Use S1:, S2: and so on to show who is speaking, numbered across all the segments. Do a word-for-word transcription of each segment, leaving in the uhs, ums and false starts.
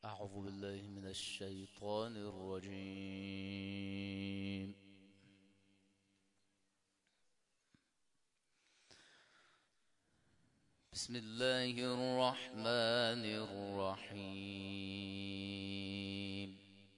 S1: أعوذ بالله من الشيطان الرجيم. بسم الله الرحمن الرحيم.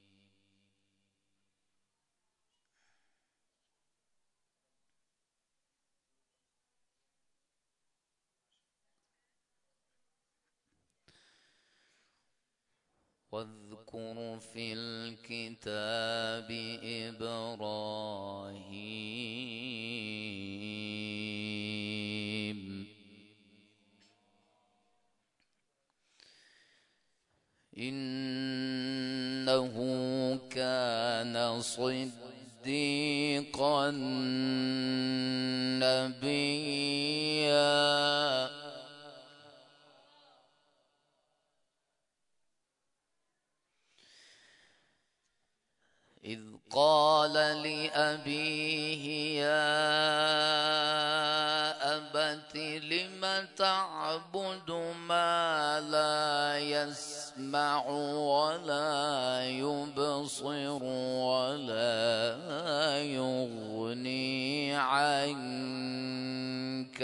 S1: واذكر في الكتاب إبراهيم إنه كان صديقا نبيا إذ قال لأبيه يا أبت لم تعبد ما لا يسمع ولا يبصر ولا يغني عنك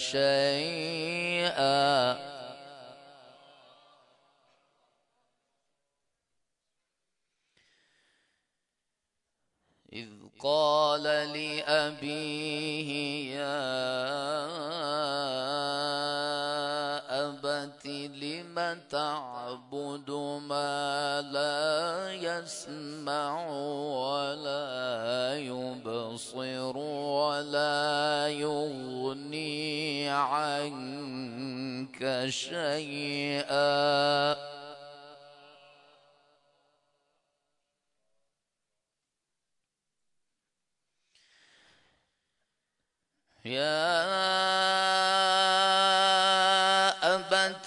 S1: شيئا إذ قال لأبيه يا أبت لم تعبد ما لا يسمع ولا يبصر ولا يغني عنك شيئا يا أبت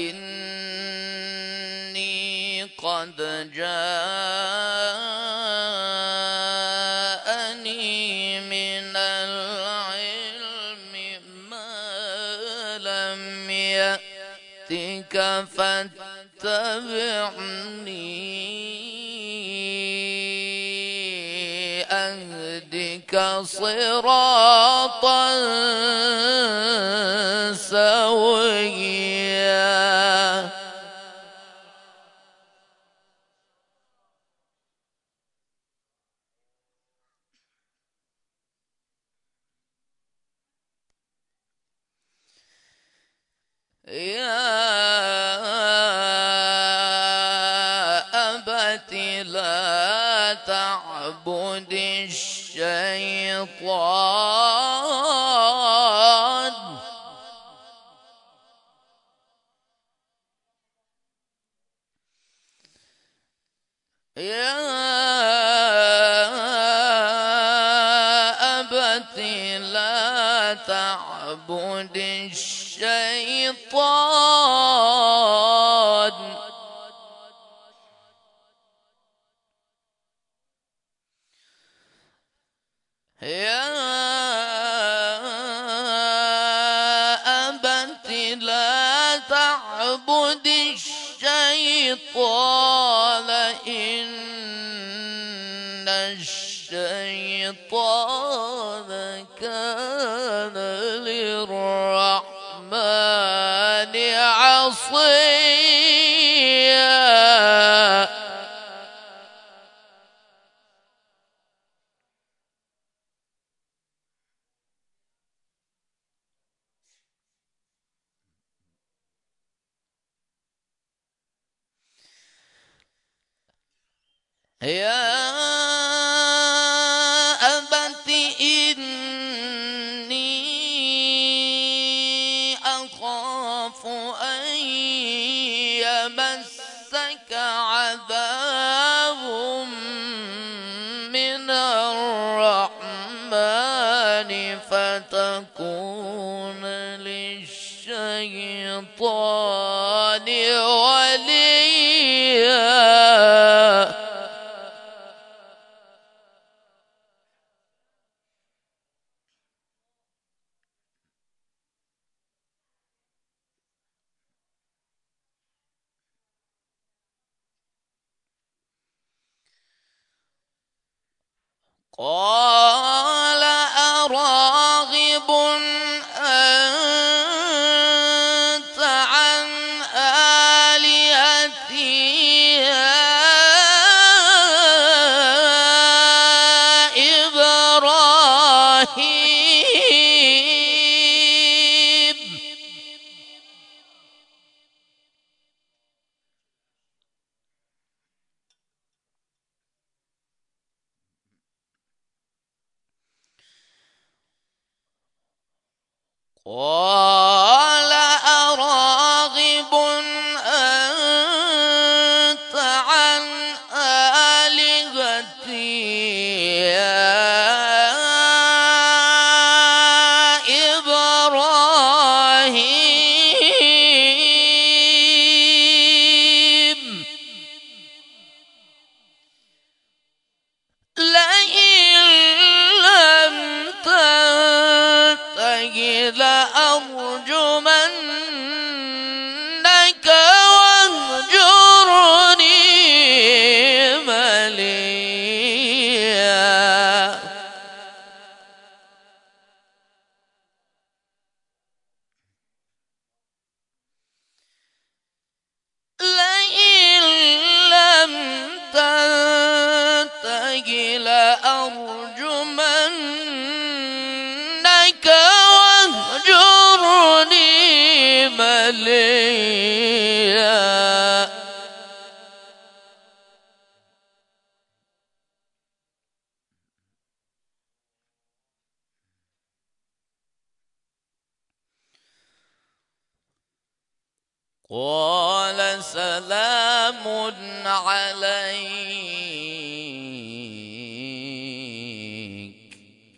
S1: إني قد جاءني من العلم ما لم يأتك فاتبعني أهدك صراطا سويا يا أبت لا تعبد الشيطان يا أبت لا تعبد الشيطان يا أبت لا تعبد الشيطان إن الشيطان كان للرحمن عصيا يا أبت إني أخاف أن يمسك عذاب من الرحمن فتكون للشيطان وليا قال أراغب أنت عن آلهتي يا إبراهيم. قال أراغب أنت عن آلهتي يا إبراهيم. لئن لم تنته لأرجمنك واهجرني مليا. لئن لم تنته لأرجمنك واهجرني مليا. قال سلام عليك.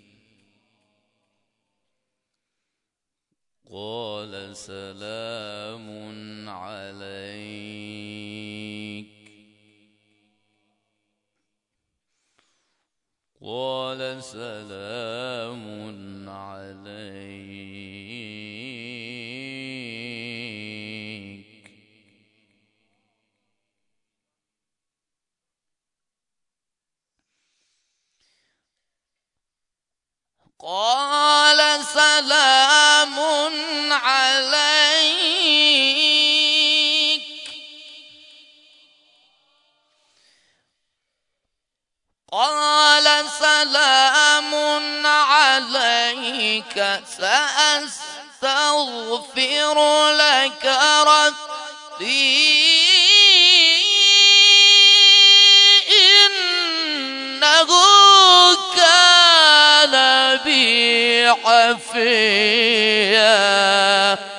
S1: قال سلام عليك. قال سلام عليك. قال سلام عليك. قال سلام عليك سأستغفر لك ربي إنه كان بي حفيا.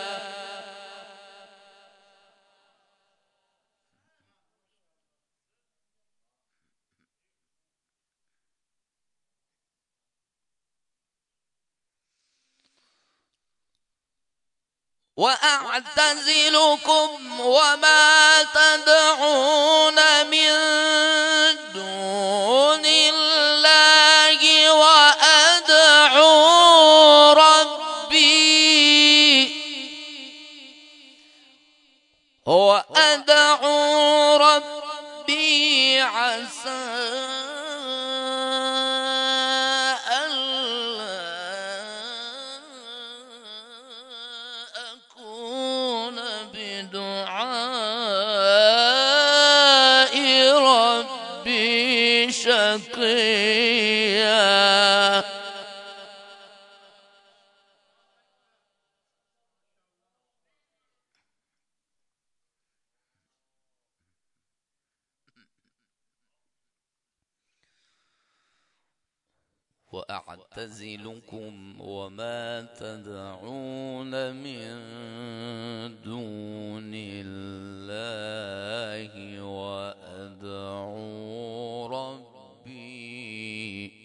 S1: وأعتزلكم وما تدعون من دون الله وأدعو ربي وأدعو ربي عسى شقيا. وأعتزلكم وما تدعون من دون الله وأدعو ربي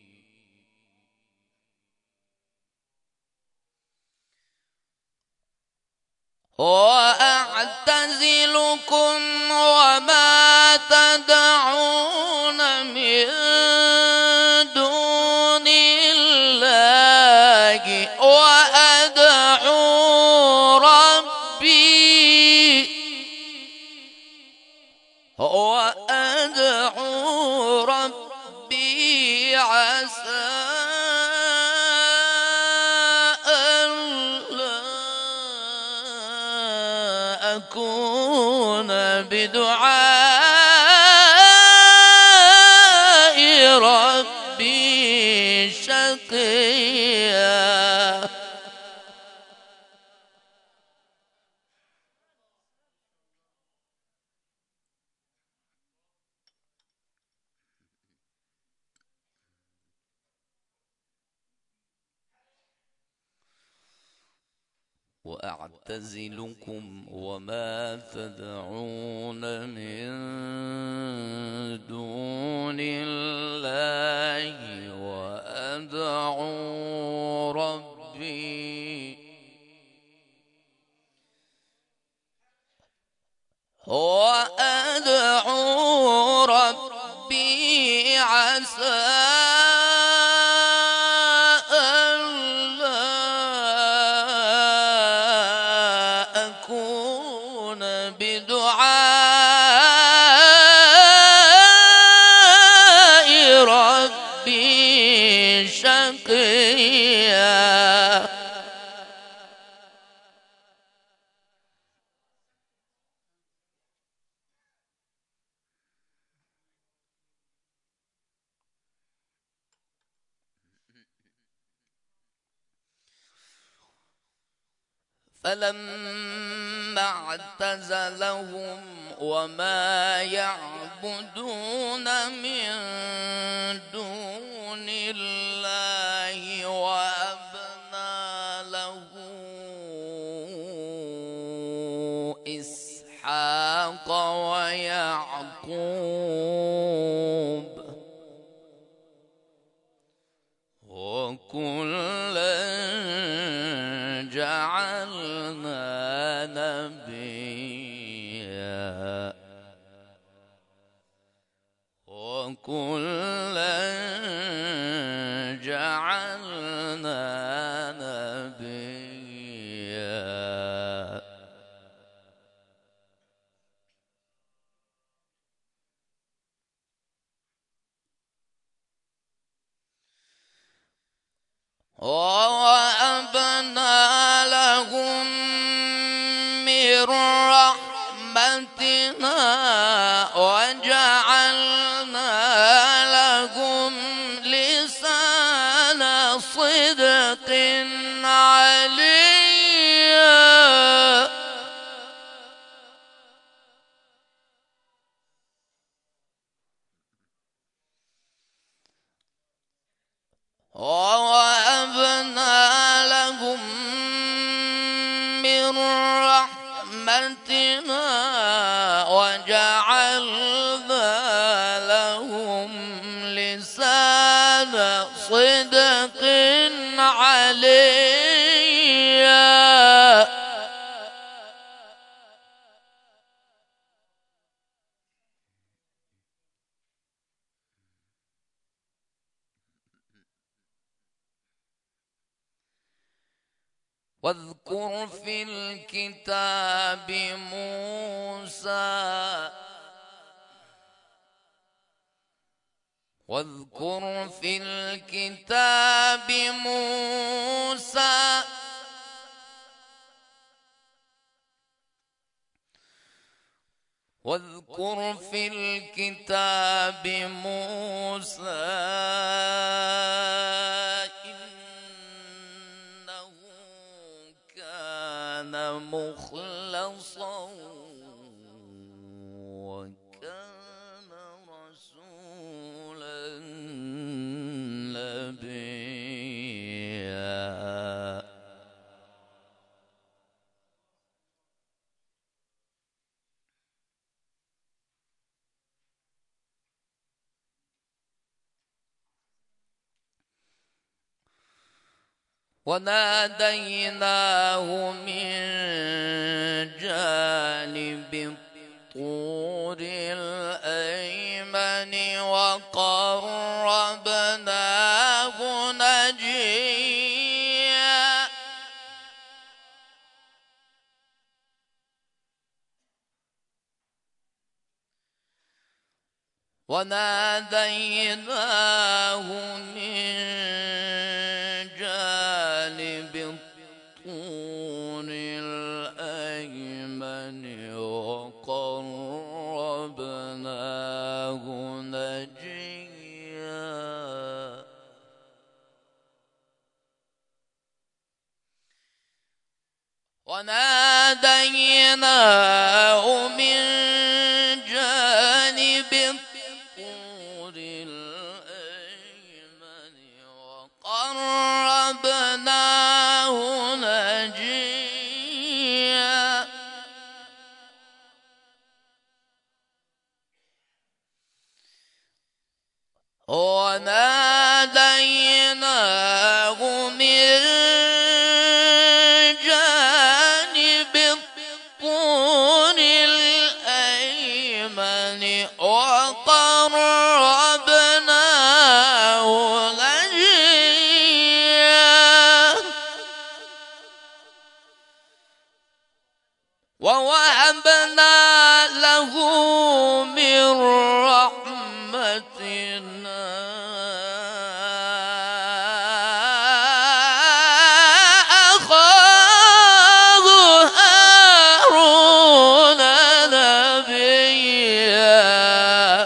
S1: وأعتزلكم وما تدعون من دون الله وأدعو ربي وأدعو ربي عسى ألا أكون بدعاء ربي شقيا. وأعتزلكم وما تدعون من دون الله وأدعو ربي وأدعو ربي عسى بدعاء ربي شقيا. فلما اعتزلهم وما يعبدون من دون الله وأبنى له إسحاق ويعقوب وكلا جعلنا نبيا وكلا جعلنا نبيا. ووهبنا لهم من رحمتنا وجعلنا لهم لسان صدق عليا. ووهبنا لهم من رحمتنا وجعلنا لهم لسان صدق عليا. واذكر في الكتاب موسى واذكر في الكتاب موسى واذكر في الكتاب موسى إنه كان مخلصا وكان رسولا نبيا. وناديناه من جانب الطور الأيمن وقربناه نجيا. وناديناه من جانب الطور الأيمن وقربناه نجيا وناديناه من جانب الطور الأيمن وقربناه نجيا وناديناه من جانب الطور الأيمن وقربناه نجيا ووهبنا له من رحمتنا أخاه هارون نبيا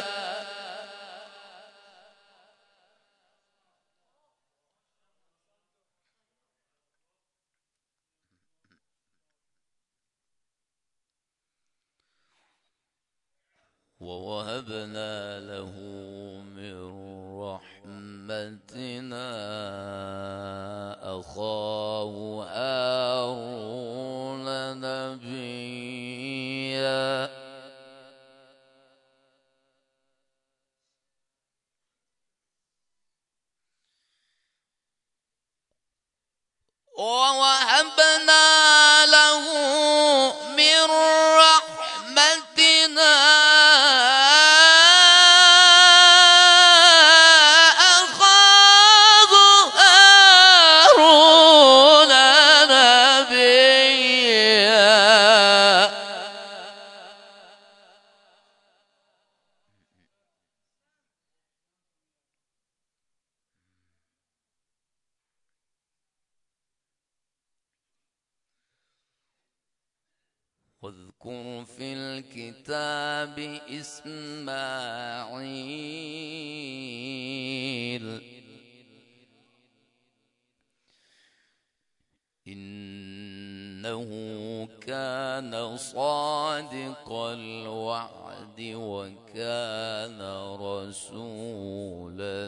S1: ووهبنا له من رحمتنا أخاه هارون نبيا ووهبنا له من رحمتنا أخاه هارون نبيا واذكر في الكتاب إسماعيل إنه كان صادق الوعد وكان رسولا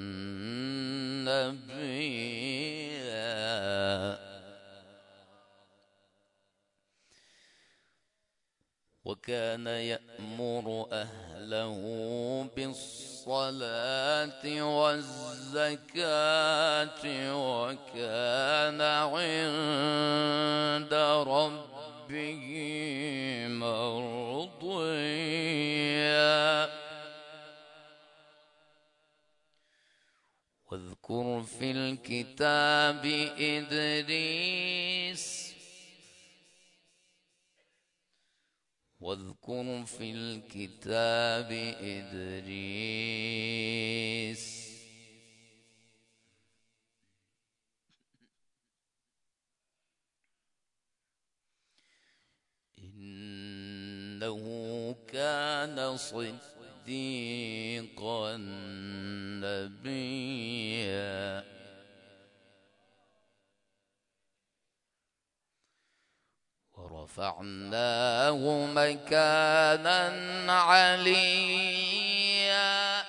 S1: نبيا وكان يأمر أهله بالصلاة والزكاة وكان عند ربه مرضيا واذكر في الكتاب إدريس واذكر في الكتاب إدريس إنه كان صديقا نبيا ورفعناه مكانا عليا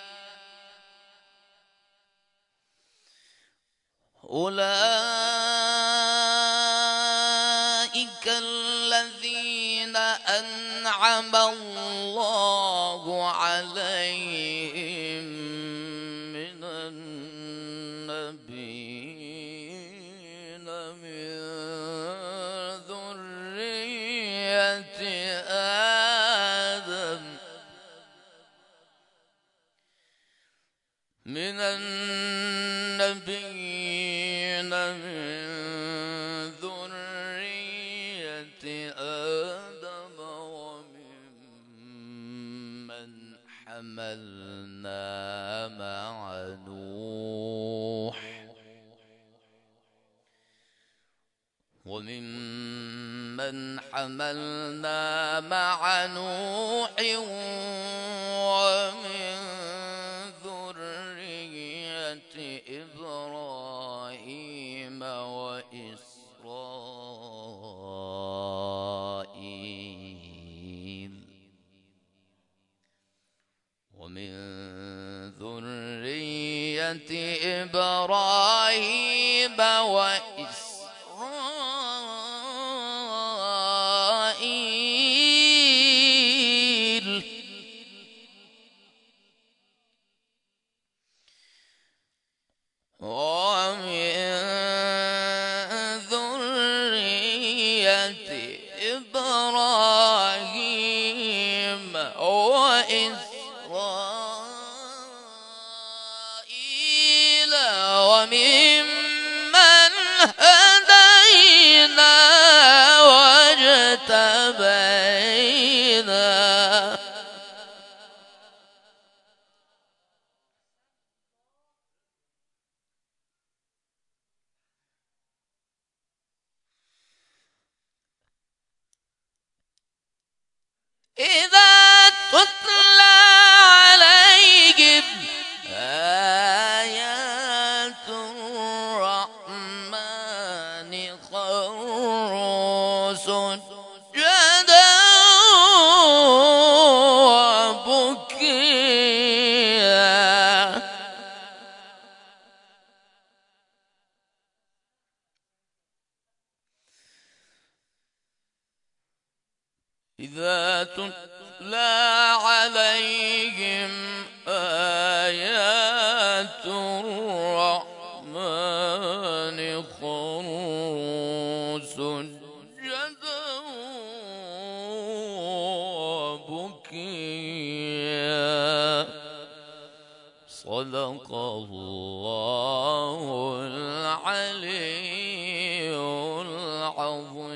S1: أولئك الذين أنعم الله عليهم من النبيين من ذرية آدم من النبيين من ذرية آدم وممن حملنا مع نوح وممن حملنا مع نوح ومن ذرية إبراهيم وإسرائيل ومن ذرية إبراهيم وإسرائيل ومن ذرية إبراهيم وإسرائيل وممن هدينا واجتبينا إذا تتلى عليهم آيات الرحمن خروا سجدا وبكيا إذا تتلى عليهم آيات الرحمن خروا سجدا وبكيا صدق الله العلي العظيم.